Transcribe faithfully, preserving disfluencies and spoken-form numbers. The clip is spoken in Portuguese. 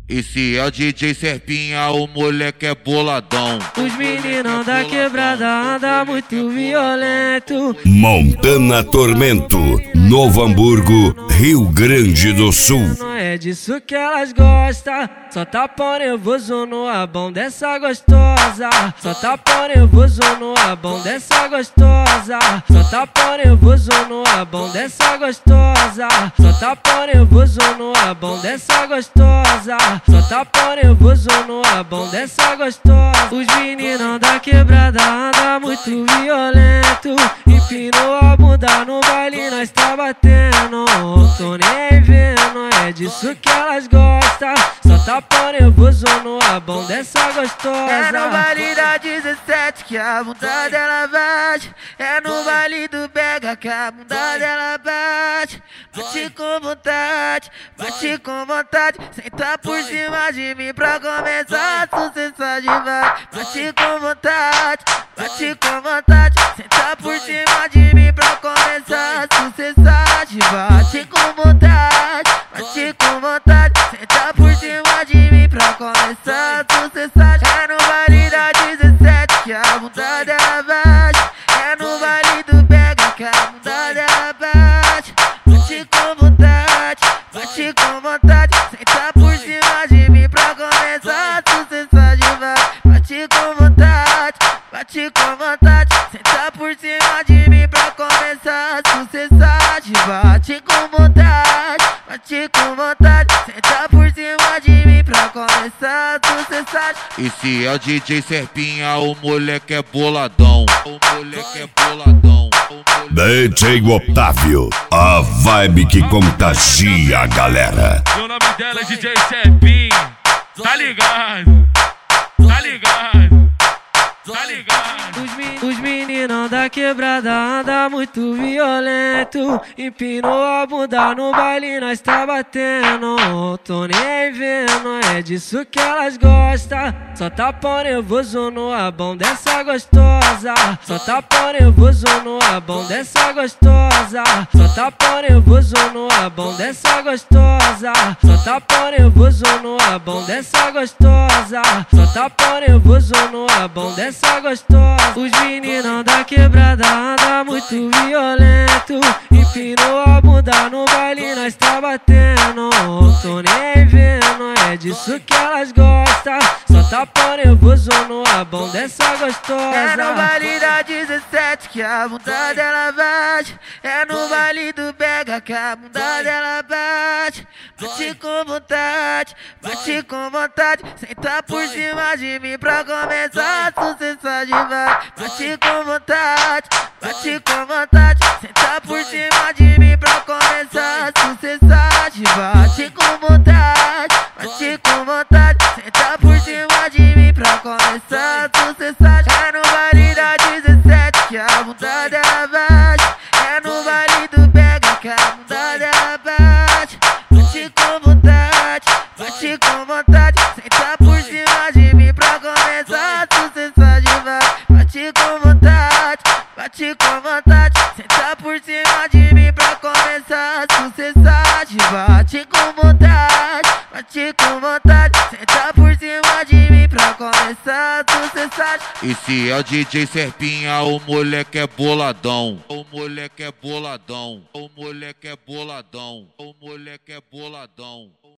Esse é o D J Serpinha, o moleque é boladão. Os meninos da quebrada andam muito violento. Montana Tormento, Novo Hamburgo, Rio Grande do Sul. Não é disso que elas gostam. Só tá pão nervoso no abão dessa gostosa. Só tá pão nervoso no abão dessa gostosa. Só tá pão nervoso no abão dessa gostosa. Só tá pão nervoso no abão dessa gostosa. Só tá pão nervoso no abão dessa gostosa. Os meninos da quebrada andam muito violento. Empinou a bunda no baile, nós tá batendo. Tô nem vendo, é disso que elas gostam. Só tá pão nervoso no abão dessa gostosa. É no baile da dezessete que a bunda dela bate. É no baile do Pega que a bunda dela bate. Bate com vontade, bate com vontade. Senta por cima de mim pra começar a sucessar de vai. Bate com vontade, bate com vontade. Senta por cima de mim pra começar a sucessar de bate com vontade, bate com vontade. Senta por cima de mim pra começar a sucessar. É no baile da dezessete que a bunda dela bate. É no baile do Pega que a bunda dela bate. Bate com vontade, bate com vontade. Senta por cima de mim pra começar a sucessar de vai. Bate com vontade, bate com vontade. Senta por cima de mim pra começar a sucessar de bate com vontade, bate com vontade. Senta por cima de mim pra começar a sucessar. Esse é o D J Serpinha, o moleque é boladão. O moleque é boladão. D J Otávio, a vibe que contagia a galera. O nome dela é D J Serpinha. Tá ligado? Tá ligado? Tá ligado? Os, men os meninos da quebrada andam muito violento. Empinou a bunda no baile, nós tá batendo. Tô nem vendo, é disso que elas gostam. Só tá pão nervoso no abão dessa gostosa. Só tá pão nervoso no abão dessa gostosa. Só tá pão nervoso no abão dessa gostosa. Só tá pão nervoso no abão dessa gostosa. Só tá pão nervoso no abão dessa gostosa. Os meninos da quebrada andam muito violento. Empinou a bunda no baile, nós tá batendo. Tô nem vendo, é disso que elas gostam. Só tá pão nervoso no abão dessa gostosa. É no baile da dezessete que a bunda dela bate. É no baile do Pega que a bunda dela bate. Bate com vontade, bate com vontade. Senta por cima de mim pra começar a sucessar de vai. Bate com vontade, bate com vontade. Senta por cima de mim pra começar a sucessar de bate com vontade, bate com vontade. Senta por cima de mim pra começar a sucessar. É no baile da dezessete que a bunda dela bate. É no baile do Pega que a bunda dela bate. Bate com vontade, bate com vontade. Senta por cima de mim pra começar a sucessar de vai. Bate com vontade, bate com vontade. Senta por cima de mim pra começar a sucessar de bate com vontade, bate com vontade. Senta por cima de mim pra começar a sucessar. Esse é o D J Serpinha, o moleque é boladão. O moleque é boladão. O moleque é boladão. O moleque é boladão.